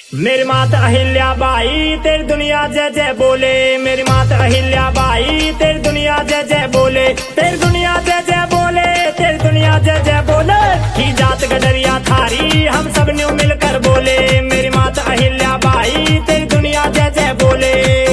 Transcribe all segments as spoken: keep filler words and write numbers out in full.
मेरी माता अहिल्या बाई तेरी दुनिया जय जय बोले। मेरी माता अहिल्या बाई तेरी दुनिया जय जय बोले। तेरी दुनिया जय जय बोले। तेरी दुनिया जय जय बोले। की जात गडरिया थारी हम सब न्यू मिलकर बोले। मेरी माता अहिल्या बाई तेरी दुनिया जय जय बोले।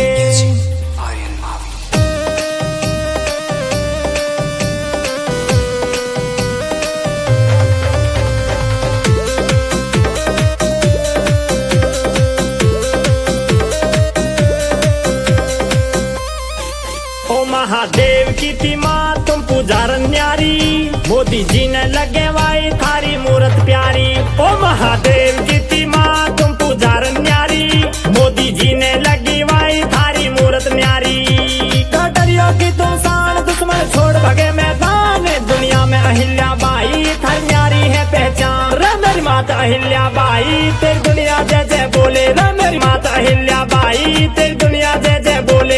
महादेव की थी माँ तुम पुजारन न्यारी। मोदी जी ने लगे वाई थारी मूरत प्यारी। ओ महादेव की थी माँ तुम पुजारन न्यारी। मोदी जी ने लगी वाई थारी मूरत न्यारी। डरियो की तुम शान दुश्मन छोड़ भगे मैदान। दुनिया में अहिल्या बाई थारी न्यारी है पहचान। रे मेरी माता अहिल्या बाई तेरी दुनिया जय जय बोले। रे मेरी माता अहिल्या बाई तेरी दुनिया जय जय बोले।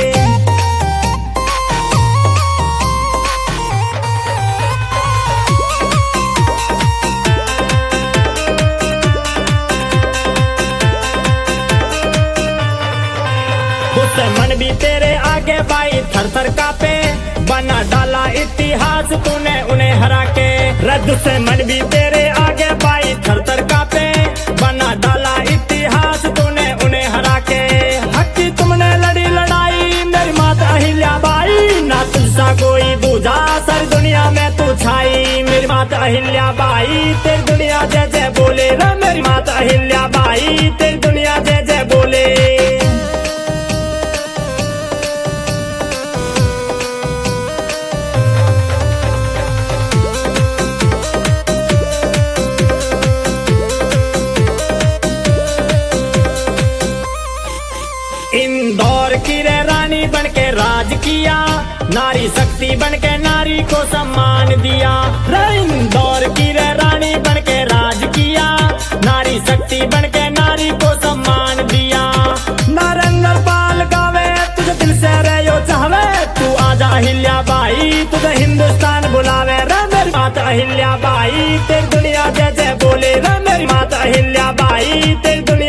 मन भी तेरे आगे बाई थर थर कापे। बना डाला इतिहास तूने उन्हें हरा के। रद्द से मन भी तेरे आगे बाई थर थर कापे। बना डाला इतिहास तूने उन्हें हरा के। हक की तुमने लड़ी लड़ाई मेरी माता अहिल्या बाई। ना तुझसा कोई दूजा सारी दुनिया में तू छाई। मेरी माता अहिल्या बाई तेरी दुनिया जय जय बोले। रे मेरी माता अहिल्या बाई तेरी दुनिया जय जय बोले। इंदौर की रे रानी बनके राज किया। नारी शक्ति बनके नारी को सम्मान दिया। रे इंदौर की रे रानी बनके राज किया। नारी शक्ति बनके नारी को सम्मान दिया। नरेंद्र पाल गावे तुझे दिल से रे यो चाहवे। तू आजा अहिल्या बाई तुझे हिंदुस्तान बुलावे। रे मेरी माता अहिल्या बाई तेरी दुनिया जय जय बोले। रे मेरी माता अहिल्या बाई तेरी